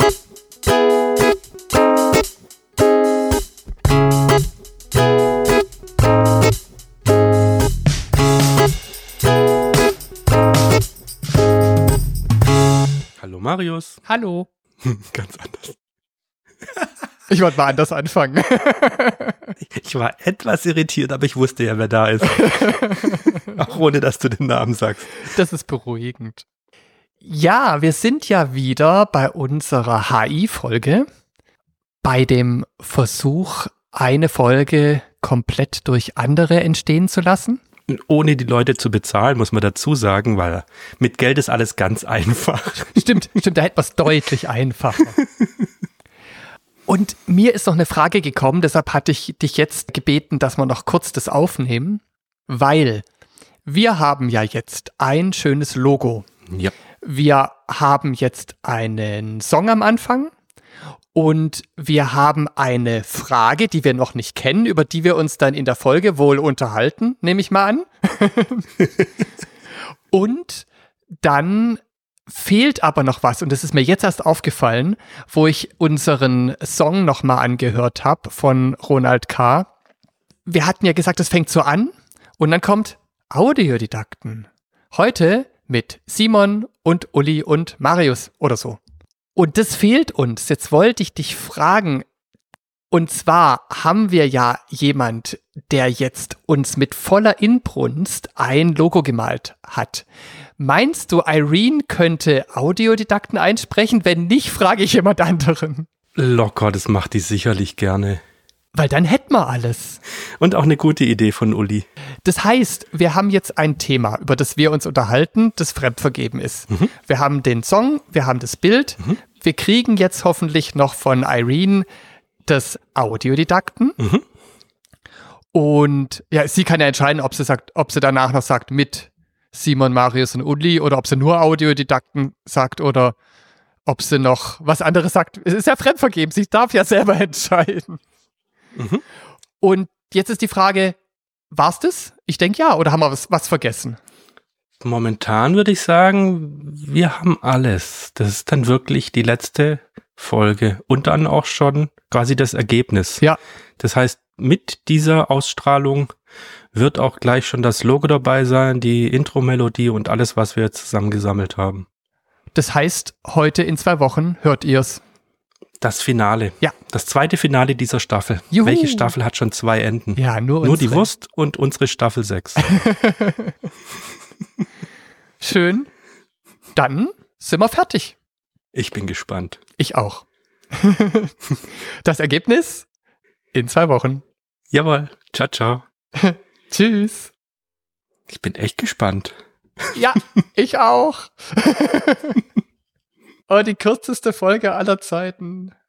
Hallo Marius. Hallo. Ganz anders. Ich wollte mal anders anfangen. Ich war etwas irritiert, aber ich wusste ja, wer da ist. Auch ohne, dass du den Namen sagst. Das ist beruhigend. Ja, wir sind ja wieder bei unserer HI-Folge, bei dem Versuch, eine Folge komplett durch andere entstehen zu lassen. Ohne die Leute zu bezahlen, muss man dazu sagen, weil mit Geld ist alles ganz einfach. Stimmt, da hätten wir es deutlich einfacher. Und mir ist noch eine Frage gekommen, deshalb hatte ich dich jetzt gebeten, dass wir noch kurz das aufnehmen, weil wir haben ja jetzt ein schönes Logo. Ja. Wir haben jetzt einen Song am Anfang und wir haben eine Frage, die wir noch nicht kennen, über die wir uns dann in der Folge wohl unterhalten, nehme ich mal an. Und dann fehlt aber noch was, und das ist mir jetzt erst aufgefallen, wo ich unseren Song nochmal angehört habe von Ronald K. Wir hatten ja gesagt, es fängt so an und dann kommt Audiodidakten. Heute mit Simon und Uli und Marius oder so. Und das fehlt uns. Jetzt wollte ich dich fragen, und zwar haben wir ja jemand, der jetzt uns mit voller Inbrunst ein Logo gemalt hat. Meinst du, Irene könnte Audiodidakten einsprechen? Wenn nicht, frage ich jemand anderen. Locker, das macht die sicherlich gerne. Weil dann hätten wir alles. Und auch eine gute Idee von Uli. Das heißt, wir haben jetzt ein Thema, über das wir uns unterhalten, das fremdvergeben ist. Mhm. Wir haben den Song, wir haben das Bild. Mhm. Wir kriegen jetzt hoffentlich noch von Irene das Audiodidakten. Mhm. Und ja, sie kann ja entscheiden, ob sie danach noch sagt mit Simon, Marius und Uli oder ob sie nur Audiodidakten sagt oder ob sie noch was anderes sagt. Es ist ja fremdvergeben, sie darf ja selber entscheiden. Mhm. Und jetzt ist die Frage, war's das? Ich denke ja, oder haben wir was vergessen? Momentan würde ich sagen, wir haben alles. Das ist dann wirklich die letzte Folge und dann auch schon quasi das Ergebnis. Ja. Das heißt, mit dieser Ausstrahlung wird auch gleich schon das Logo dabei sein, die Intro-Melodie und alles, was wir jetzt zusammengesammelt haben. Das heißt, heute in 2 Wochen hört ihr's. Das Finale. Ja. Das zweite Finale dieser Staffel. Juhu. Welche Staffel hat schon 2 Enden? Ja, nur die Wurst und unsere Staffel 6. Schön. Dann sind wir fertig. Ich bin gespannt. Ich auch. Das Ergebnis in 2 Wochen. Jawohl. Ciao, ciao. Tschüss. Ich bin echt gespannt. Ja, ich auch. Oh, die kürzeste Folge aller Zeiten.